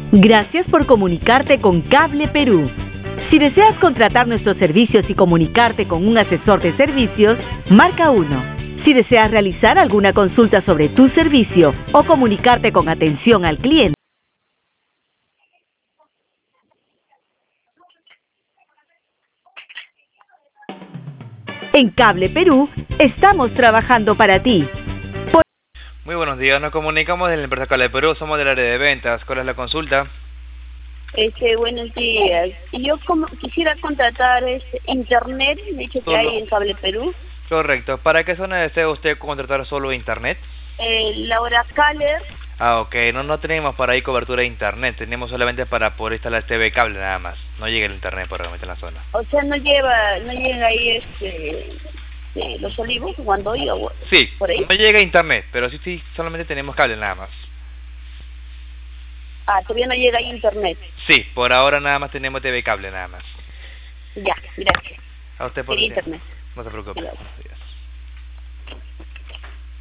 Gracias por comunicarte con Cable Perú. Si deseas contratar nuestros servicios y comunicarte con un asesor de servicios, marca 1. Si deseas realizar alguna consulta sobre tu servicio o comunicarte con atención al cliente, en Cable Perú estamos trabajando para ti. Muy buenos días, nos comunicamos desde la empresa Cable Perú, somos del área de ventas. ¿Cuál es la consulta? Buenos días. Yo quisiera contratar internet, de hecho que hay en Cable Perú. Correcto. ¿Para qué zona desea usted contratar solo internet? Laura Caller. Ah, ok. No tenemos para ahí cobertura de internet. Tenemos solamente para poder instalar TV cable nada más. No llega el internet por realmente en la zona. O sea, no llega ahí Los Olivos, cuando oiga. Sí, por ahí. no llega internet, pero sí, solamente tenemos cable nada más. Ah, todavía no llega ahí internet. Sí, por ahora nada más tenemos TV cable nada más. Ya, gracias. A usted por internet. No se preocupe. Gracias. Buenos días.